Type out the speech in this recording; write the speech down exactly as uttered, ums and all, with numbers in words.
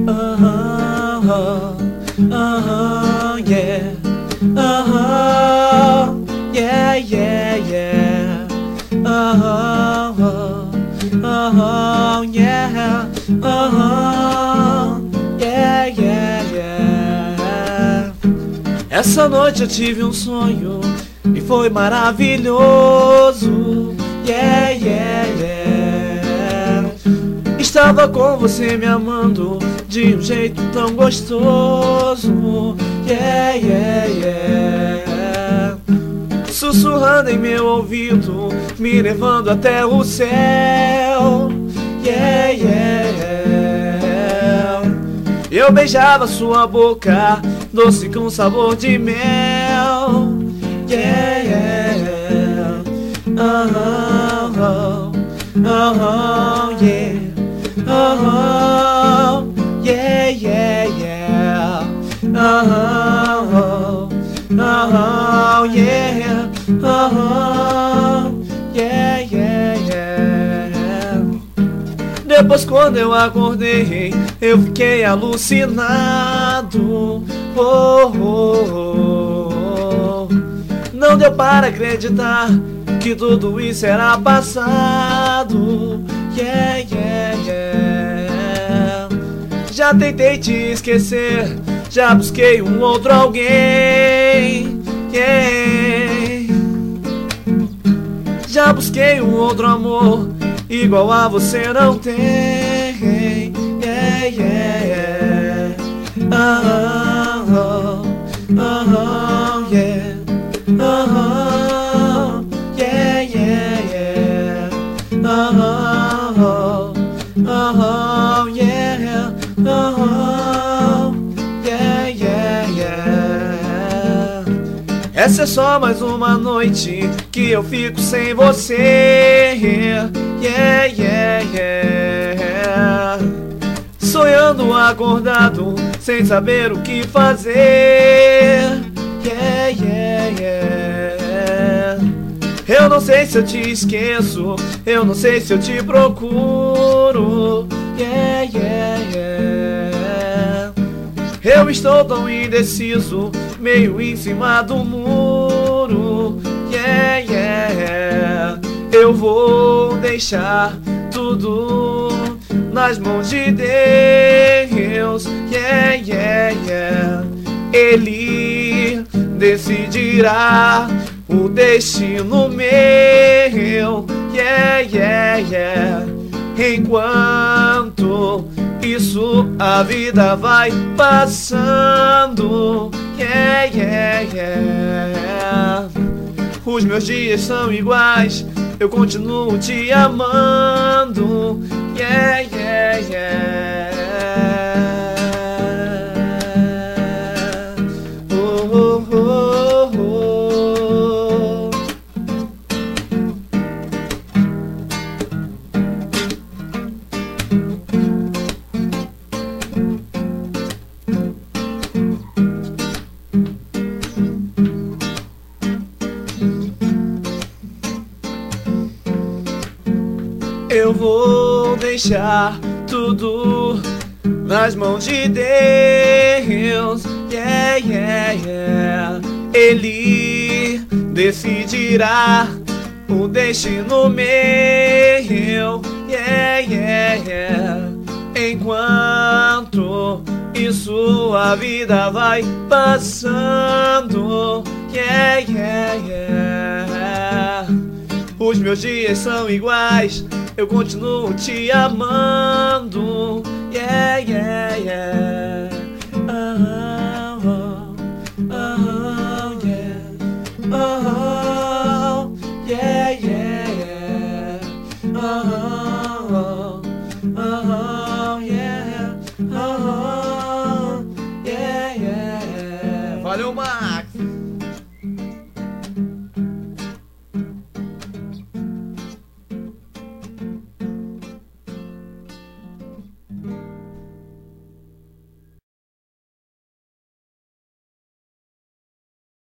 Uh-huh, uh-huh, yeah. Uh-huh, yeah, yeah, yeah. Uh-huh, uh-huh, yeah. Uh-huh, yeah, yeah, yeah. Essa noite eu tive um sonho e foi maravilhoso. Yeah, yeah, yeah. Estava com você me amando de um jeito tão gostoso. Yeah, yeah, yeah. Sussurrando em meu ouvido, me levando até o céu. Yeah, yeah, yeah. Eu beijava sua boca, doce com sabor de mel. Yeah, yeah, yeah. Uh-huh, uh-huh, yeah. Uh-huh, yeah, yeah, yeah. Uh-huh, uh-huh, yeah. Uh-huh, yeah, yeah, yeah. Depois quando eu acordei, eu fiquei alucinado. Oh, oh, oh. Não deu para acreditar que tudo isso era passado. Yeah, yeah, yeah. Já tentei te esquecer, já busquei um outro alguém. Yeah. Já busquei um outro amor, igual a você não tem. Yeah, yeah, yeah. Uh-huh, uh-huh, yeah. Uh-huh, yeah, yeah, yeah. Uh-huh, uh-huh, yeah. Uh-huh, yeah, yeah, yeah. Essa é só mais uma noite que eu fico sem você. Yeah, yeah, yeah. Sonhando acordado, sem saber o que fazer. Yeah, yeah, yeah. Eu não sei se eu te esqueço, eu não sei se eu te procuro. Yeah, yeah, yeah. Eu estou tão indeciso, meio em cima do muro. Yeah, yeah, yeah. Eu vou deixar tudo nas mãos de Deus. Yeah, yeah, yeah. Ele decidirá o destino meu. Yeah, yeah, yeah. Enquanto isso a vida vai passando. Yeah, yeah, yeah. Os meus dias são iguais, eu continuo te amando. Yeah, yeah, yeah. Oh, oh, oh, oh. Eu vou deixar tudo nas mãos de Deus. Yeah, yeah, yeah. Ele decidirá o destino meu. Yeah, yeah, yeah. Enquanto isso a vida vai passando. Yeah, yeah, yeah. Os meus dias são iguais, eu continuo te amando. Yeah, yeah, yeah.